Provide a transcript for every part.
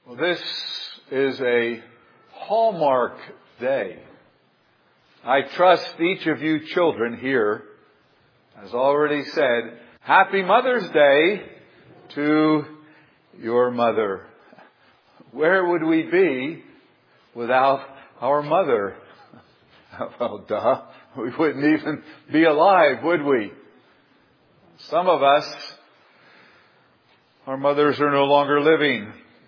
Well, this is a hallmark day. I trust each of you children here has already said, Happy Mother's Day to your mother. Where would we be without our mother? Well, duh. We wouldn't even be alive, would we? Some of us, our mothers are no longer living.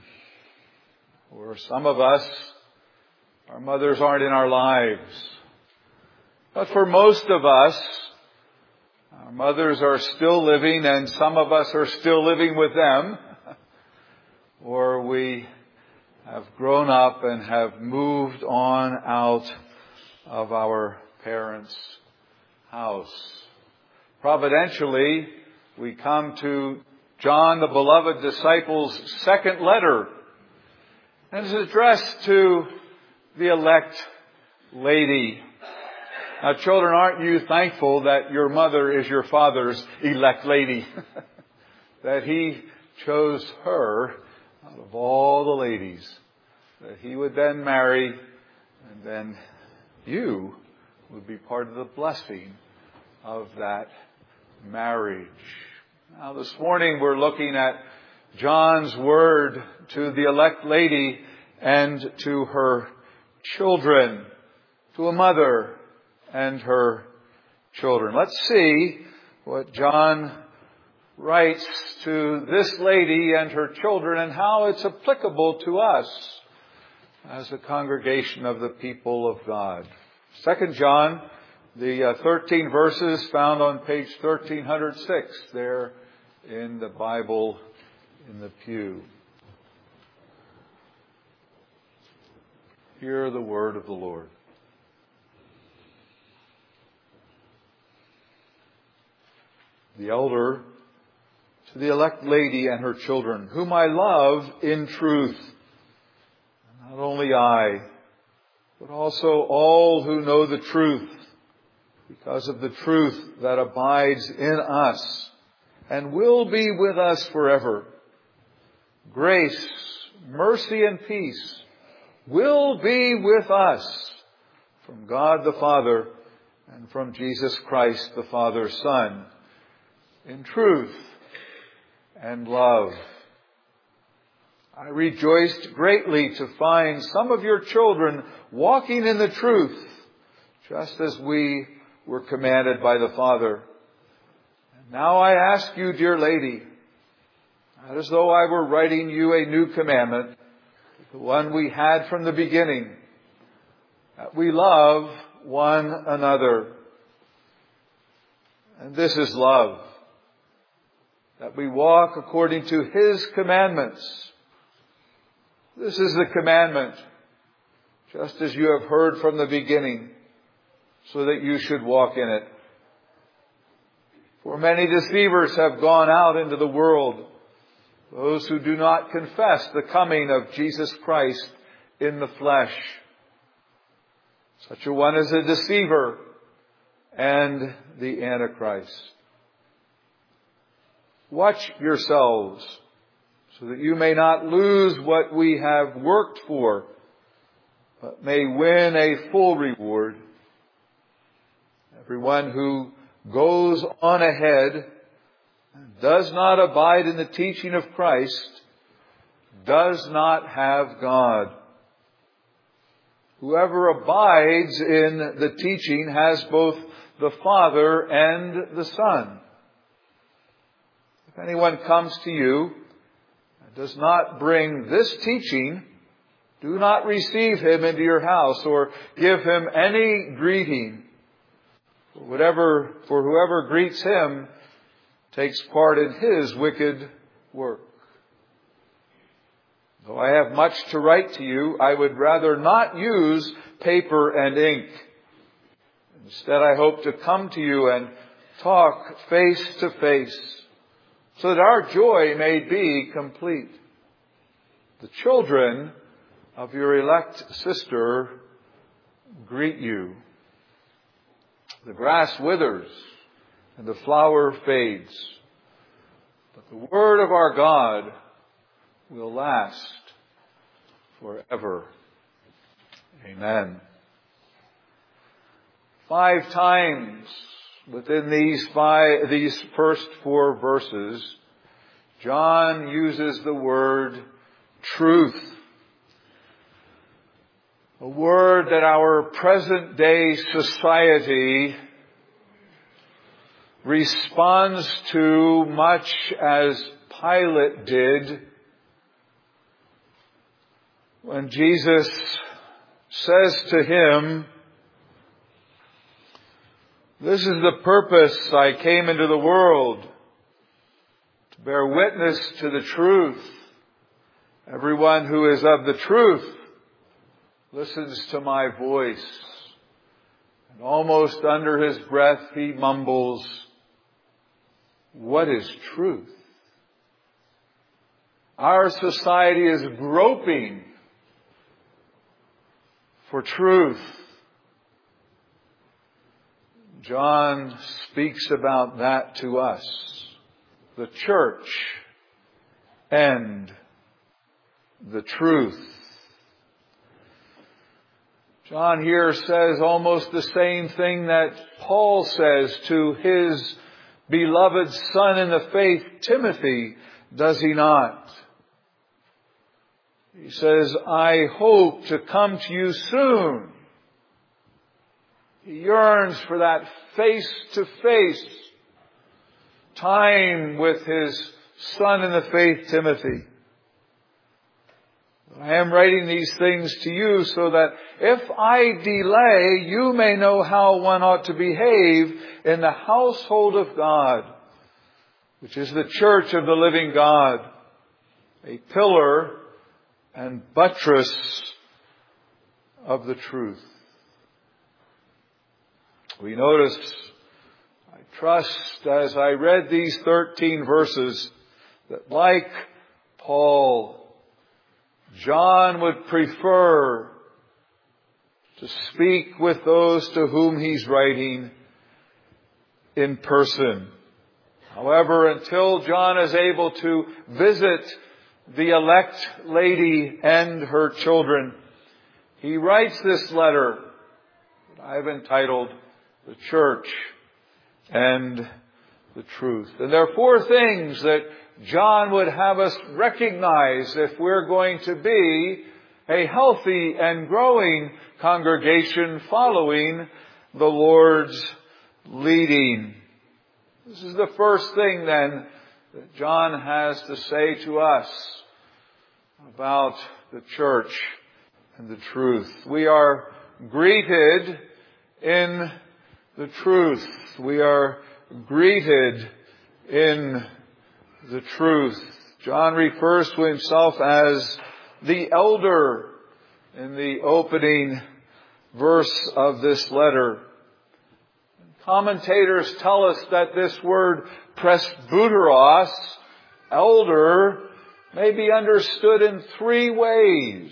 Or some of us, our mothers aren't in our lives. But for most of us, our mothers are still living, and some of us are still living with them. Or we have grown up and have moved on out of our parents' house. Providentially, we come to John, the beloved disciple's second letter. And it's addressed to the elect lady. Now, children, aren't you thankful that your mother is your father's elect lady? That he chose her out of all the ladies. That he would then marry, and then you would be part of the blessing of that marriage. Now, this morning we're looking at John's word to the elect lady and to her children, to a mother and her children. Let's see what John writes to this lady and her children and how it's applicable to us as a congregation of the people of God. 2 John, the 13 verses found on page 1306 there in the Bible in the pew. Hear the word of the Lord. The elder to the elect lady and her children, whom I love in truth. Not only I, but also all who know the truth, because of the truth that abides in us and will be with us forever. Grace, mercy, and peace will be with us from God the Father and from Jesus Christ the Father's Son, in truth and love. I rejoiced greatly to find some of your children walking in the truth, just as we were commanded by the Father. And now I ask you, dear lady, not as though I were writing you a new commandment, the one we had from the beginning, that we love one another. And this is love, that we walk according to His commandments. This is the commandment, just as you have heard from the beginning, so that you should walk in it. For many deceivers have gone out into the world, those who do not confess the coming of Jesus Christ in the flesh. Such a one is a deceiver and the Antichrist. Watch yourselves, so that you may not lose what we have worked for, but may win a full reward. Everyone who goes on ahead and does not abide in the teaching of Christ does not have God. Whoever abides in the teaching has both the Father and the Son. If anyone comes to you and does not bring this teaching, do not receive him into your house or give him any greeting. For whoever greets him takes part in his wicked work. Though I have much to write to you, I would rather not use paper and ink. Instead, I hope to come to you and talk face to face, so that our joy may be complete. The children of your elect sister greet you. The grass withers and the flower fades, but the word of our God will last forever. Amen. 5 times within these first 4 verses, John uses the word truth. A word that our present day society responds to much as Pilate did when Jesus says to him, "This is the purpose I came into the world, to bear witness to the truth. Everyone who is of the truth listens to my voice." And almost under his breath he mumbles, "What is truth?" Our society is groping for truth. John speaks about that to us, the church and the truth. John here says almost the same thing that Paul says to his beloved son in the faith, Timothy, does he not? He says, "I hope to come to you soon." He yearns for that face-to-face time with his son in the faith, Timothy. I am writing these things to you so that if I delay, you may know how one ought to behave in the household of God, which is the church of the living God, a pillar and buttress of the truth. We notice, I trust, as I read these 13 verses, that like Paul, John would prefer to speak with those to whom he's writing in person. However, until John is able to visit the elect lady and her children, he writes this letter that I've entitled "The Church and the Truth." And there are 4 things that John would have us recognize if we're going to be a healthy and growing congregation following the Lord's leading. This is the first thing then that John has to say to us about the church and the truth. We are greeted in the truth. We are greeted in the truth. John refers to himself as the elder in the opening verse of this letter. Commentators tell us that this word presbyteros, elder, may be understood in 3 ways.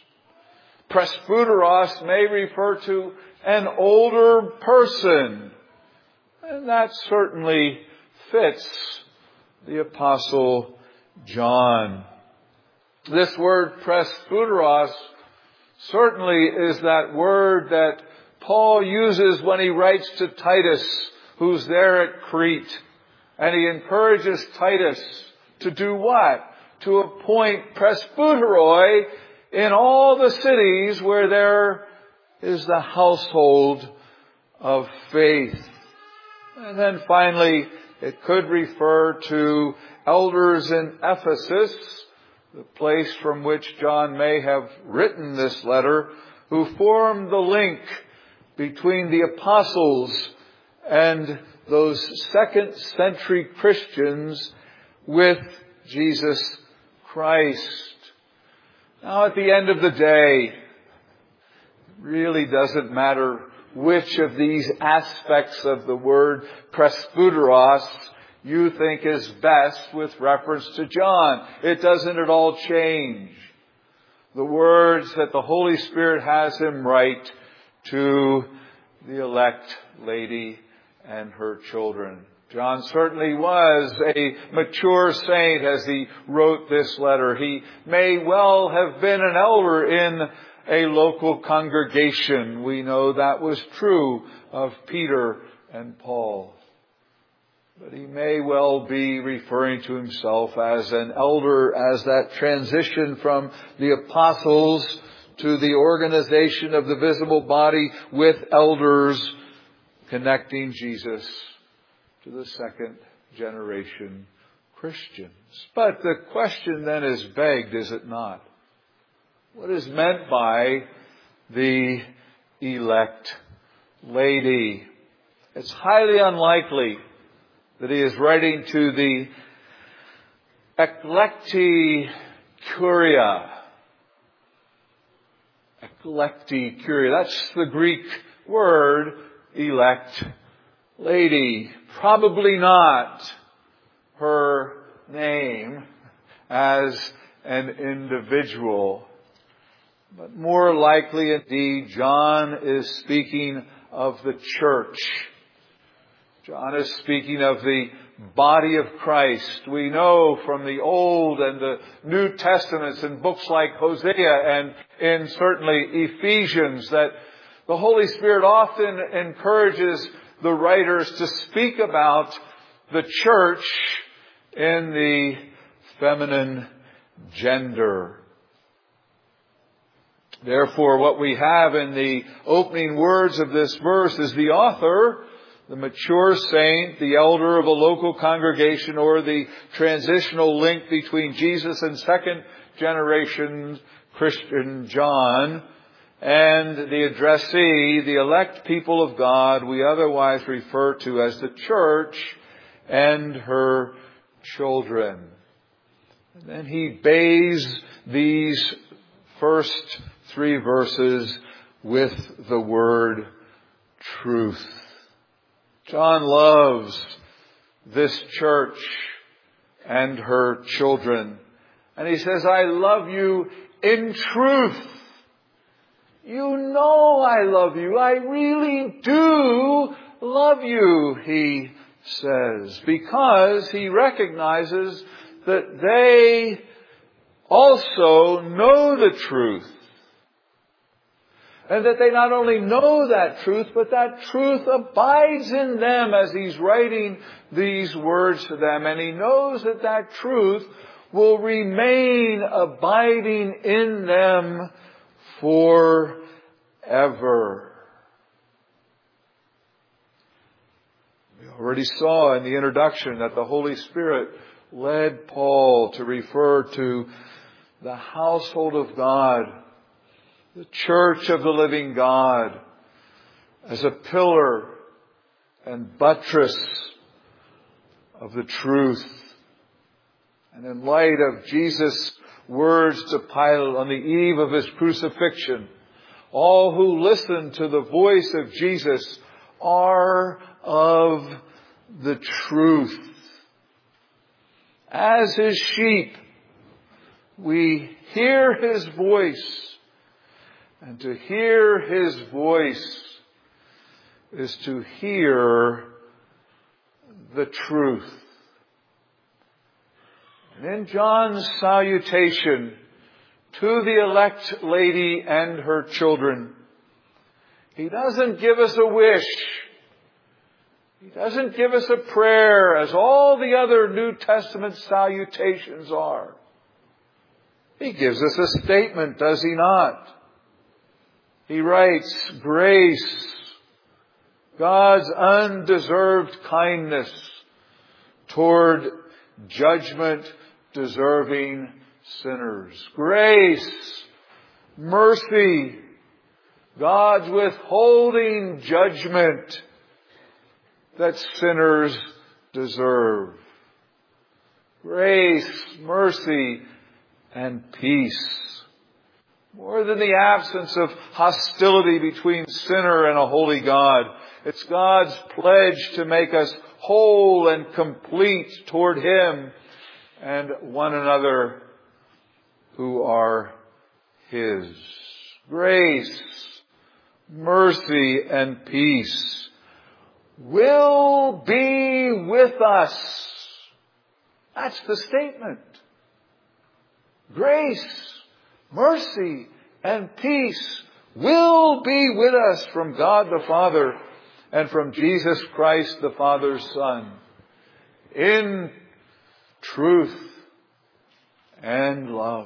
Presbyteros may refer to an older person, and that certainly fits the Apostle John. This word presbyteros certainly is that word that Paul uses when he writes to Titus, who's there at Crete. And he encourages Titus to do what? To appoint presbyteroi in all the cities where there is the household of faith. And then finally, it could refer to elders in Ephesus, the place from which John may have written this letter, who formed the link between the apostles and those 2nd century Christians with Jesus Christ. Now, at the end of the day, it really doesn't matter which of these aspects of the word presbyteros you think is best with reference to John. It doesn't at all change the words that the Holy Spirit has him write to the elect lady and her children. John certainly was a mature saint as he wrote this letter. He may well have been an elder in a local congregation. We know that was true of Peter and Paul. But he may well be referring to himself as an elder as that transition from the apostles to the organization of the visible body with elders connecting Jesus to the second generation Christians. But the question then is begged, is it not? What is meant by the elect lady? It's highly unlikely that he is writing to the eklekti kuria. Eklekti kuria. That's the Greek word, elect lady. Probably not her name as an individual. But more likely indeed, John is speaking of the church. John is speaking of the body of Christ. We know from the Old and the New Testaments and books like Hosea and in certainly Ephesians that the Holy Spirit often encourages the writers to speak about the church in the feminine gender. Therefore, what we have in the opening words of this verse is the author, the mature saint, the elder of a local congregation, or the transitional link between Jesus and second generation Christian John, and the addressee, the elect people of God, we otherwise refer to as the church and her children. And then he bathes these first 3 verses with the word truth. John loves this church and her children. And he says, I love you in truth. You know I love you. I really do love you, he says, because he recognizes that they also know the truth. And that they not only know that truth, but that truth abides in them as he's writing these words to them. And he knows that that truth will remain abiding in them forever. We already saw in the introduction that the Holy Spirit led Paul to refer to the household of God, the church of the living God, as a pillar and buttress of the truth. And in light of Jesus' words to Pilate on the eve of his crucifixion, all who listen to the voice of Jesus are of the truth. As his sheep, we hear his voice. And to hear his voice is to hear the truth. And in John's salutation to the elect lady and her children, he doesn't give us a wish. He doesn't give us a prayer as all the other New Testament salutations are. He gives us a statement, does he not? He writes, grace, God's undeserved kindness toward judgment-deserving sinners. Grace, mercy, God's withholding judgment that sinners deserve. Grace, mercy, and peace. More than the absence of hostility between sinner and a holy God. It's God's pledge to make us whole and complete toward Him and one another who are His. Grace, mercy, and peace. will be with us. That's the statement. Grace, mercy, and peace will be with us from God the Father and from Jesus Christ the Father's Son, in truth and love.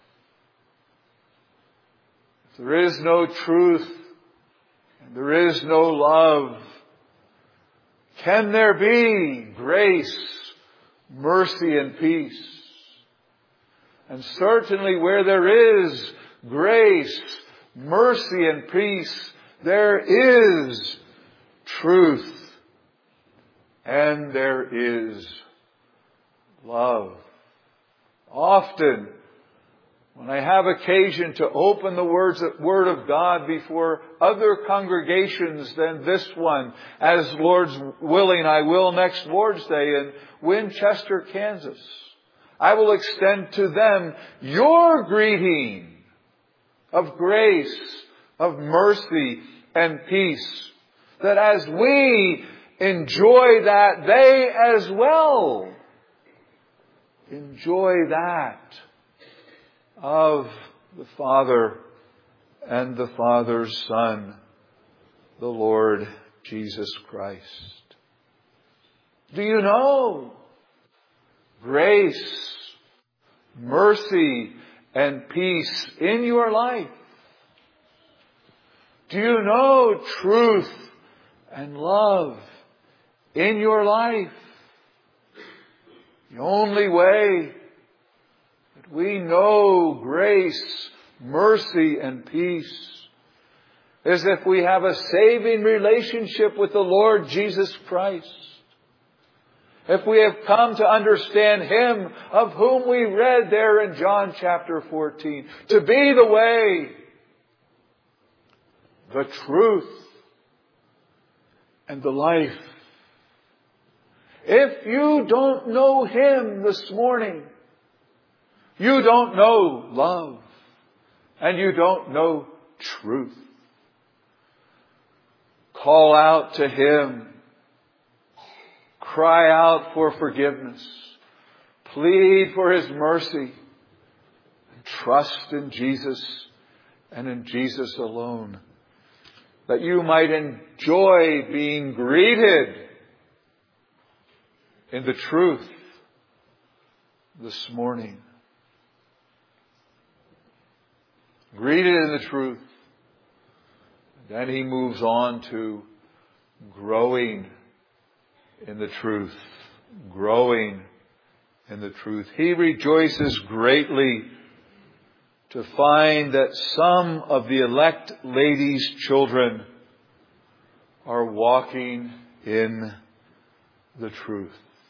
If there is no truth and there is no love, can there be grace, mercy, and peace? And certainly where there is grace, mercy, and peace, there is truth and there is love. Often, when I have occasion to open the Word of God before other congregations than this one, as Lord's willing, I will next Lord's Day in Winchester, Kansas, I will extend to them your greeting of grace, of mercy, and peace. That as we enjoy that, they as well enjoy that of the Father and the Father's Son, the Lord Jesus Christ. Do you know grace, mercy, and peace in your life? Do you know truth and love in your life? The only way that we know grace, mercy, and peace is if we have a saving relationship with the Lord Jesus Christ. If we have come to understand Him of whom we read there in John chapter 14, to be the way, the truth, and the life. If you don't know Him this morning, you don't know love, and you don't know truth. Call out to Him. Cry out for forgiveness. Plead for His mercy. And trust in Jesus and in Jesus alone, that you might enjoy being greeted in the truth this morning. Greeted in the truth. Then he moves on to growing in the truth. Growing in the truth. He rejoices greatly to find that some of the elect lady's children are walking in the truth.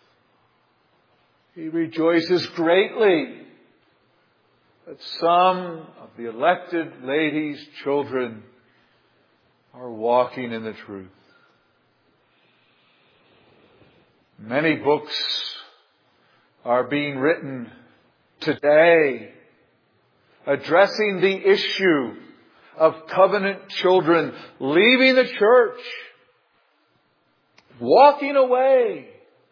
He rejoices greatly that some of the elected lady's children are walking in the truth. Many books are being written today addressing the issue of covenant children leaving the church, walking away.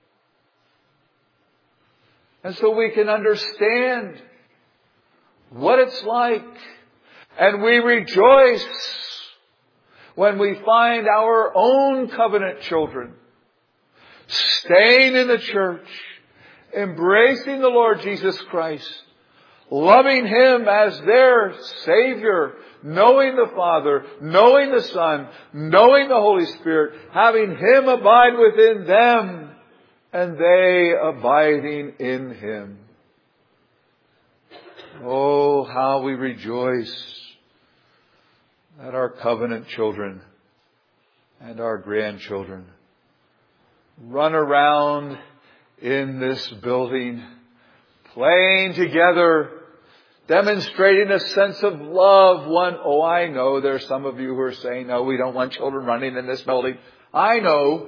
And so we can understand what it's like. And we rejoice when we find our own covenant children staying in the church, embracing the Lord Jesus Christ, loving Him as their Savior, knowing the Father, knowing the Son, knowing the Holy Spirit, having Him abide within them, and they abiding in Him. Oh, how we rejoice that our covenant children and our grandchildren run around in this building, playing together, demonstrating a sense of love. I know there's some of you who are saying, no, we don't want children running in this building. I know.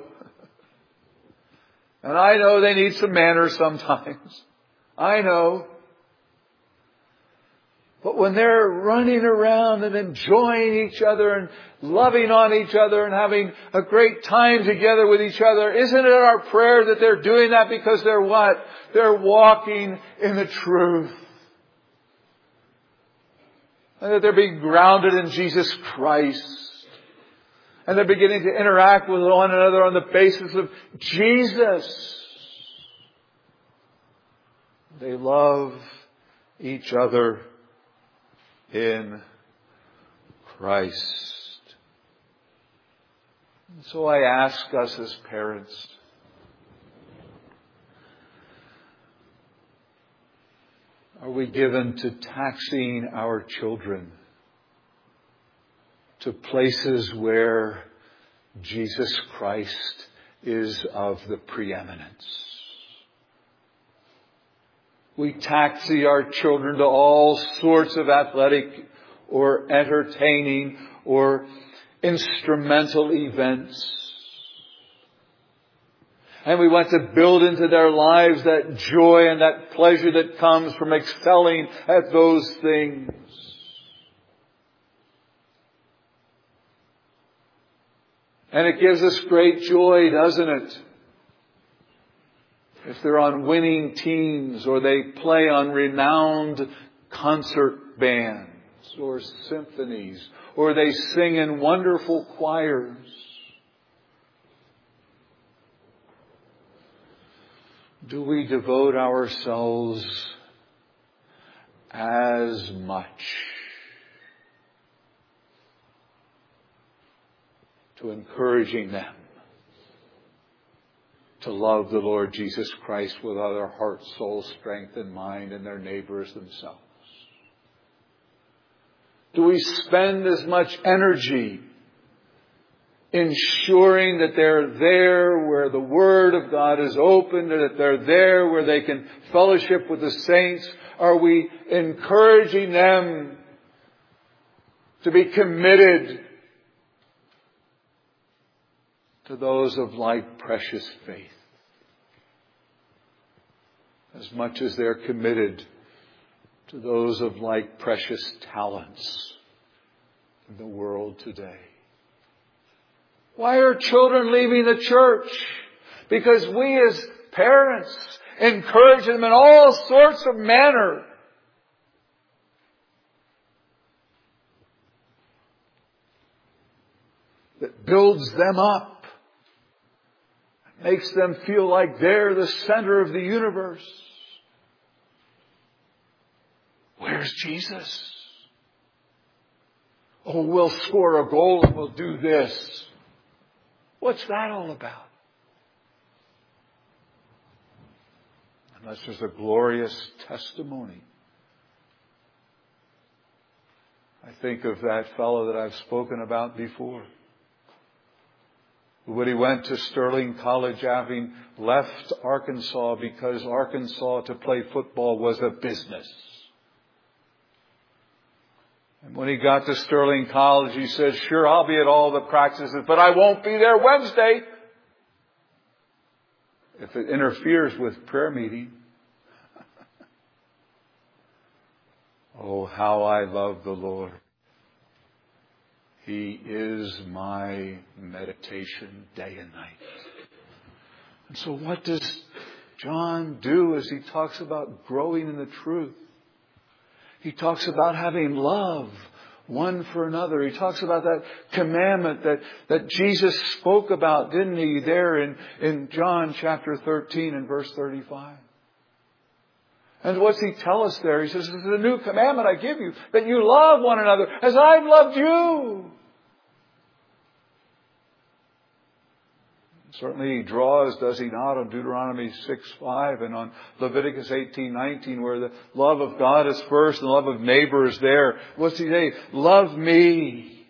And I know they need some manners sometimes. I know. But when they're running around and enjoying each other and loving on each other and having a great time together with each other, isn't it our prayer that they're doing that because they're what? They're walking in the truth. And that they're being grounded in Jesus Christ. And they're beginning to interact with one another on the basis of Jesus. They love each other in Christ. And so I ask us as parents, are we given to taxing our children to places where Jesus Christ is of the preeminence? We taxi our children to all sorts of athletic or entertaining or instrumental events. And we want to build into their lives that joy and that pleasure that comes from excelling at those things. And it gives us great joy, doesn't it? If they're on winning teams or they play on renowned concert bands or symphonies or they sing in wonderful choirs. Do we devote ourselves as much to encouraging them to love the Lord Jesus Christ with all their heart, soul, strength, and mind, and their neighbors themselves? Do we spend as much energy ensuring that they're there where the Word of God is open, and that they're there where they can fellowship with the saints? Are we encouraging them to be committed to those of like precious faith, as much as they're committed to those of like precious talents in the world today? Why are children leaving the church? Because we as parents encourage them in all sorts of manner. That builds them up. Makes them feel like they're the center of the universe. Where's Jesus? Oh, we'll score a goal and we'll do this. What's that all about? Unless there's a glorious testimony. I think of that fellow that I've spoken about before. When he went to Sterling College, having left Arkansas because Arkansas to play football was a business. And when he got to Sterling College, he said, sure, I'll be at all the practices, but I won't be there Wednesday if it interferes with prayer meeting. Oh, how I love the Lord. He is my meditation day and night. And so what does John do as he talks about growing in the truth? He talks about having love one for another. He talks about that commandment that Jesus spoke about, didn't he, there in John chapter 13 and verse 35. And what's he tell us there? He says, this is a new commandment I give you, that you love one another as I've loved you. Certainly he draws, does he not, on Deuteronomy 6:5 and on Leviticus 18:19, where the love of God is first and the love of neighbor is there. What's he say? Love me.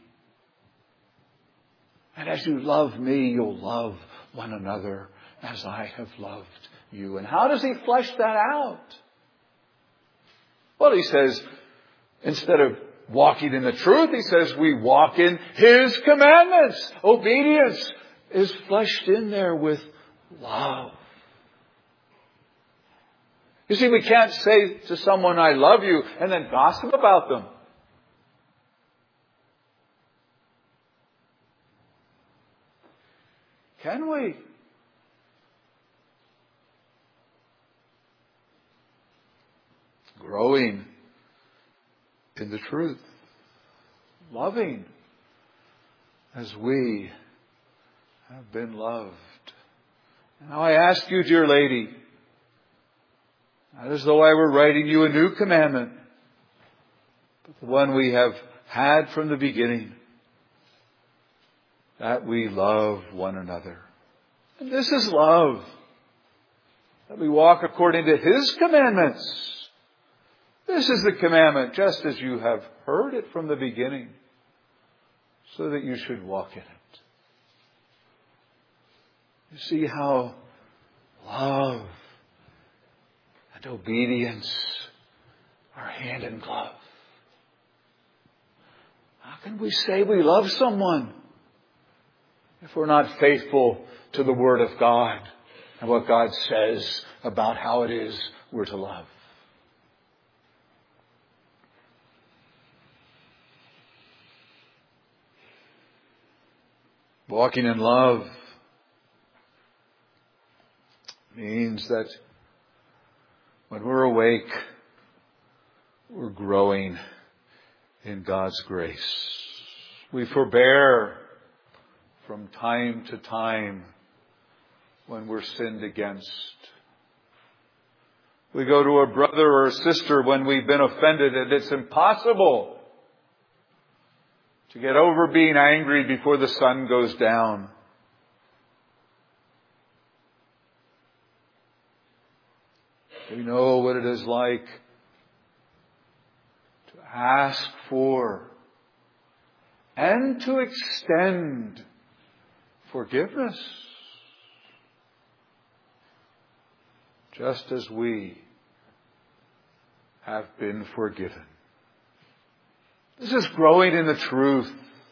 And as you love me, you'll love one another as I have loved you. And how does he flesh that out? Well, he says, instead of walking in the truth, he says we walk in his commandments. Obedience is fleshed in there with love. You see, we can't say to someone, I love you, and then gossip about them. Can we? Growing in the truth. Loving as we have been loved. Now I ask you, dear lady, not as though I were writing you a new commandment, but the one we have had from the beginning, that we love one another. And this is love, that we walk according to His commandments. This is the commandment, just as you have heard it from the beginning, so that you should walk in it. You see how love and obedience are hand in glove. How can we say we love someone if we're not faithful to the Word of God and what God says about how it is we're to love? Walking in love means that when we're awake, we're growing in God's grace. We forbear from time to time when we're sinned against. We go to a brother or a sister when we've been offended, and it's impossible to get over being angry before the sun goes down. We know what it is like to ask for and to extend forgiveness, just as we have been forgiven. This is growing in the truth.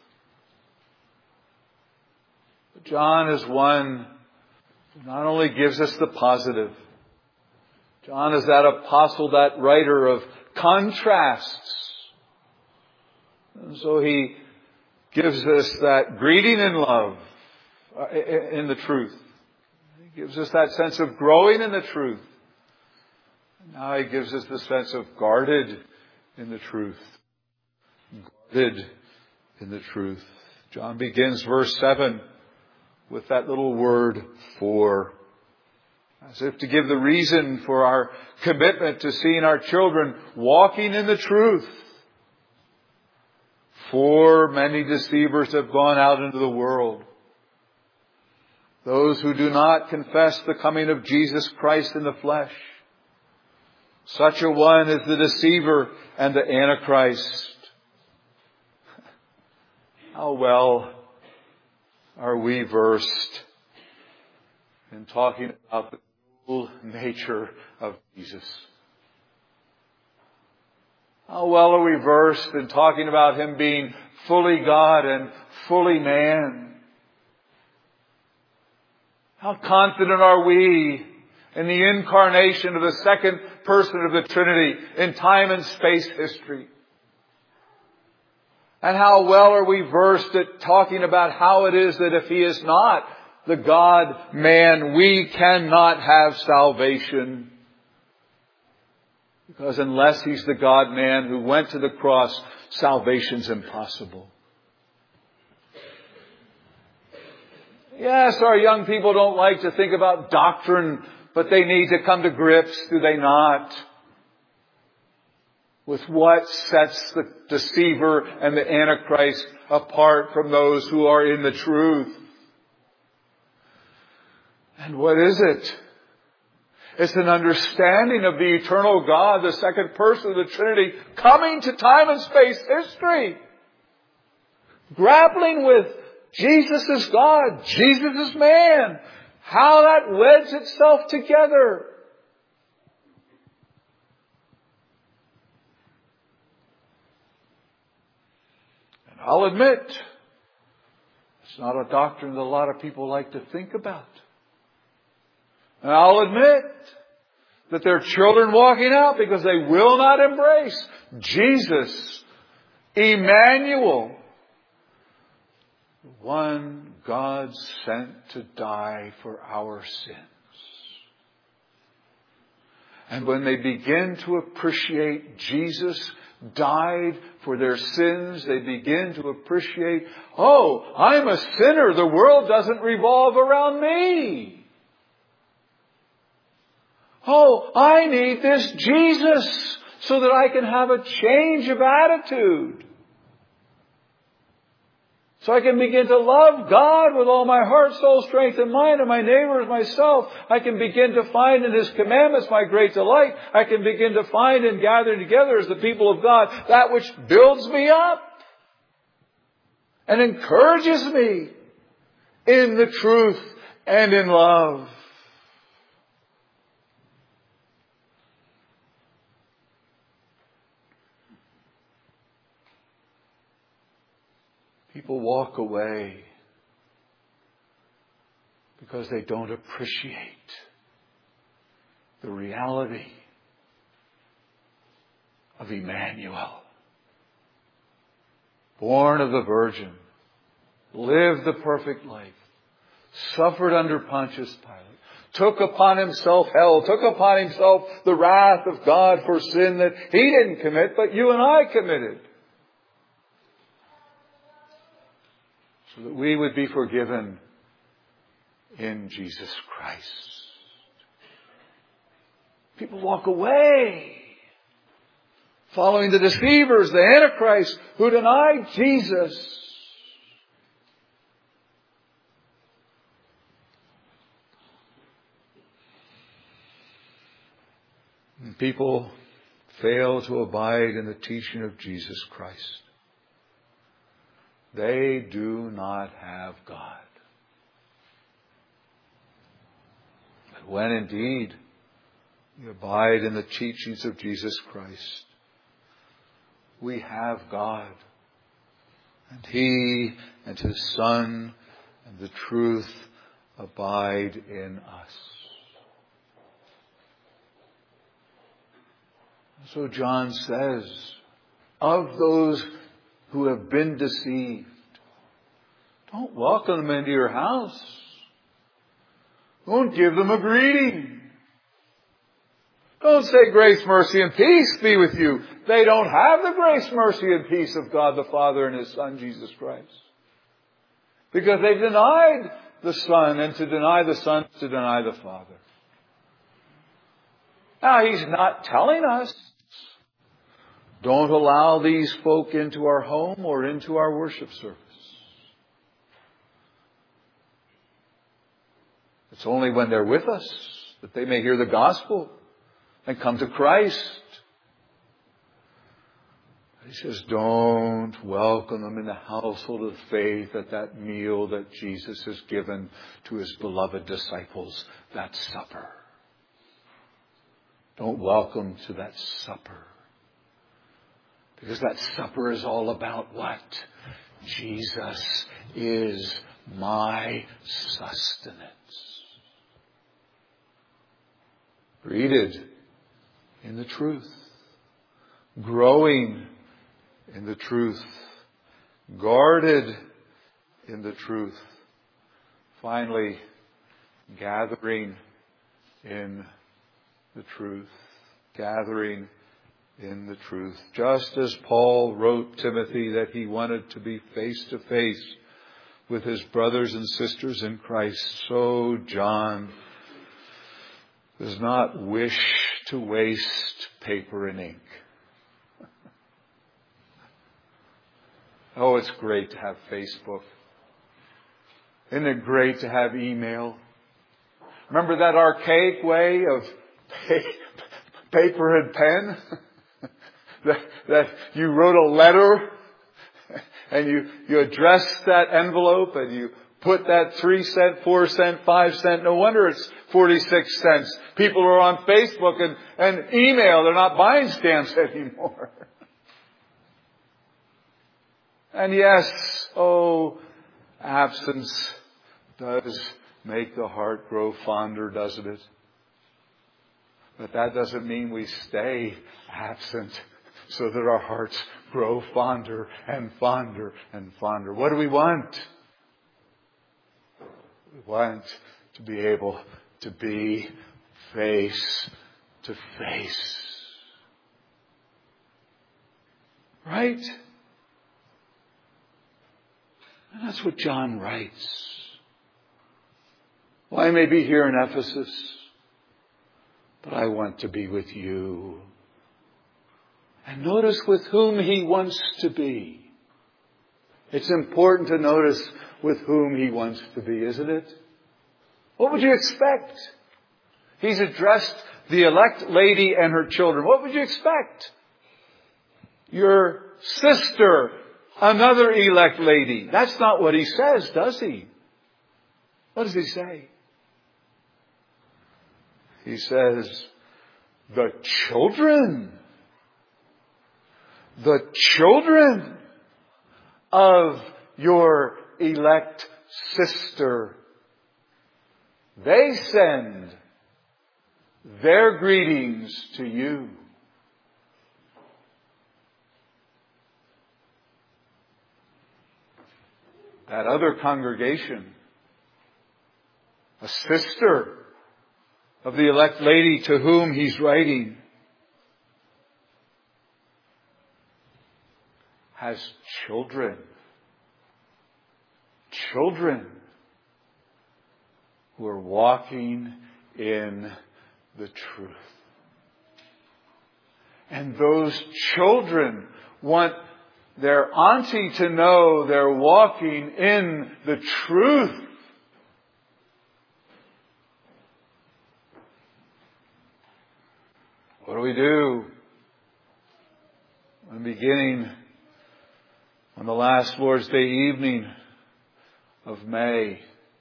John is one who not only gives us the positive. John is that apostle, that writer of contrasts. And so he gives us that greeting in love, in the truth. He gives us that sense of growing in the truth. And now he gives us the sense of guarded in the truth. Guarded in the truth. John begins verse 7 with that little word, for. As if to give the reason for our commitment to seeing our children walking in the truth. For many deceivers have gone out into the world. Those who do not confess the coming of Jesus Christ in the flesh. Such a one is the deceiver and the Antichrist. How well are we versed in talking about the full nature of Jesus? How well are we versed in talking about Him being fully God and fully man? How confident are we in the incarnation of the second person of the Trinity in time and space history? And how well are we versed at talking about how it is that if He is not the God-man, we cannot have salvation. Because unless He's the God-man who went to the cross, salvation's impossible. Yes, our young people don't like to think about doctrine, but they need to come to grips, do they not, with what sets the deceiver and the Antichrist apart from those who are in the truth. And what is it? It's an understanding of the eternal God, the second person of the Trinity, coming to time and space history. Grappling with Jesus is God, Jesus is man. How that weds itself together. And I'll admit, it's not a doctrine that a lot of people like to think about. And I'll admit that their children walking out because they will not embrace Jesus, Emmanuel, the one God sent to die for our sins. And when they begin to appreciate Jesus died for their sins, they begin to appreciate, oh, I'm a sinner. The world doesn't revolve around me. Oh, I need this Jesus so that I can have a change of attitude. So I can begin to love God with all my heart, soul, strength, and mind, and my neighbor as myself. I can begin to find in His commandments my great delight. I can begin to find in gathering together as the people of God that which builds me up and encourages me in the truth and in love. People walk away because they don't appreciate the reality of Emmanuel. Born of the Virgin, lived the perfect life, suffered under Pontius Pilate, took upon Himself hell, took upon Himself the wrath of God for sin that He didn't commit, but you and I committed. So that we would be forgiven in Jesus Christ. People walk away following the deceivers, the Antichrist, who denied Jesus. And people fail to abide in the teaching of Jesus Christ. They do not have God. But when indeed we abide in the teachings of Jesus Christ, we have God. And He and His Son and the truth abide in us. So John says, of those who have been deceived, don't welcome them into your house. Don't give them a greeting. Don't say grace, mercy, and peace be with you. They don't have the grace, mercy, and peace of God the Father and His Son, Jesus Christ. Because they've denied the Son, and to deny the Son is to deny the Father. Now, He's not telling us, don't allow these folk into our home or into our worship service. It's only when they're with us that they may hear the gospel and come to Christ. He says, don't welcome them in the household of faith at that meal that Jesus has given to His beloved disciples, that supper. Don't welcome to that supper. Because that supper is all about what? Jesus is my sustenance. Rooted in the truth. Growing in the truth. Guarded in the truth. Finally, gathering in the truth. Gathering in the truth. Just as Paul wrote Timothy that he wanted to be face to face with his brothers and sisters in Christ, so John does not wish to waste paper and ink. Oh, it's great to have Facebook. Isn't it great to have email? Remember that archaic way of paper and pen? that you wrote a letter and you addressed that envelope and you put that 3 cent, 4 cent, 5 cent. No wonder it's 46 cents. People are on Facebook and email. They're not buying stamps anymore. And yes, absence does make the heart grow fonder, doesn't it? But that doesn't mean we stay absent so that our hearts grow fonder and fonder and fonder. What do we want? We want to be able to be face to face. Right? And that's what John writes. Well, I may be here in Ephesus, but I want to be with you. And notice with whom he wants to be. It's important to notice with whom he wants to be, isn't it? What would you expect? He's addressed the elect lady and her children. What would you expect? Your sister, another elect lady. That's not what he says, does he? What does he say? He says, the children of your elect sister, they send their greetings to you. That other congregation, a sister of the elect lady to whom he's writing, has children. Children who are walking in the truth. And those children want their auntie to know they're walking in the truth. What do we do? Beginning on the last Lord's Day evening of May,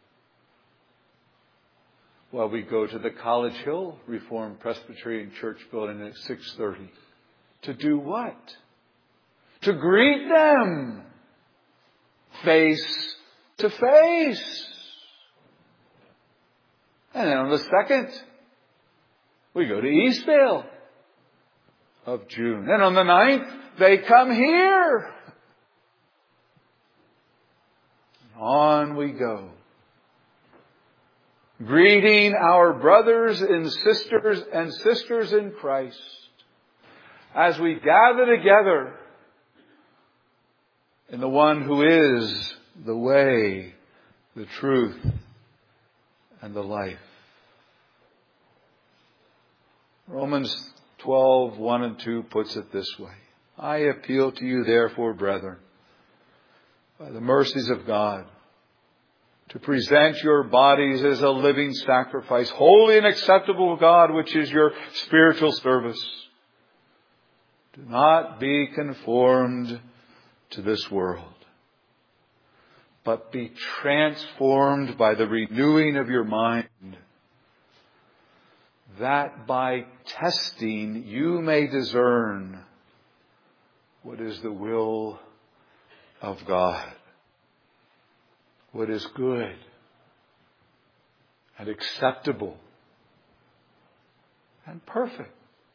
well, we go to the College Hill Reformed Presbyterian Church building at 6:30. To do what? To greet them face to face. And then on the 2nd, we go to Eastvale of June. And on the 9th, they come here. On we go. Greeting our brothers and sisters in Christ as we gather together in the one who is the way, the truth, and the life. Romans 12:1-2 puts it this way. I appeal to you, therefore, brethren, by the mercies of God, to present your bodies as a living sacrifice, holy and acceptable to God, which is your spiritual service. Do not be conformed to this world, but be transformed by the renewing of your mind, that by testing you may discern what is the will of God, what is good and acceptable and perfect.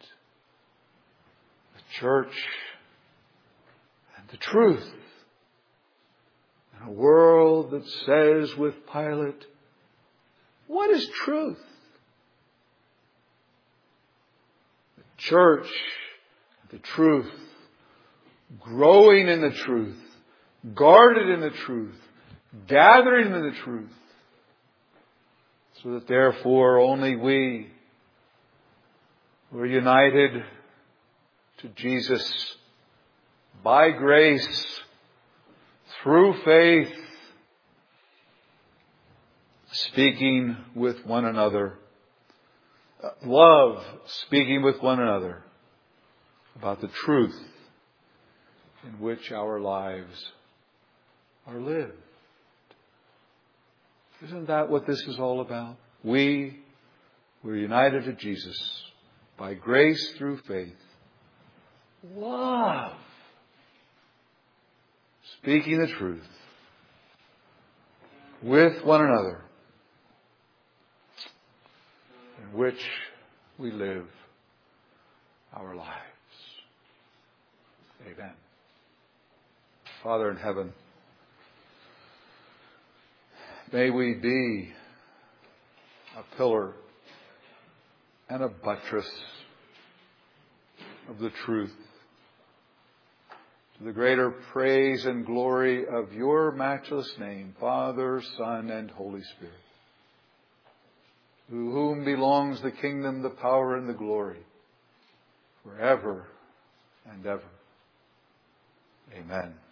The church and the truth. In a world that says with Pilate, what is truth? The church, the truth, growing in the truth, guarded in the truth, gathering in the truth, so that therefore only we who are united to Jesus by grace, through faith, speaking with one another, love, speaking with one another about the truth in which our lives are lived. Isn't that what this is all about? We're united to Jesus by grace through faith. Love. Speaking the truth with one another, in which we live our lives. Amen. Father in heaven, may we be a pillar and a buttress of the truth, to the greater praise and glory of your matchless name, Father, Son, and Holy Spirit, to whom belongs the kingdom, the power, and the glory, forever and ever. Amen.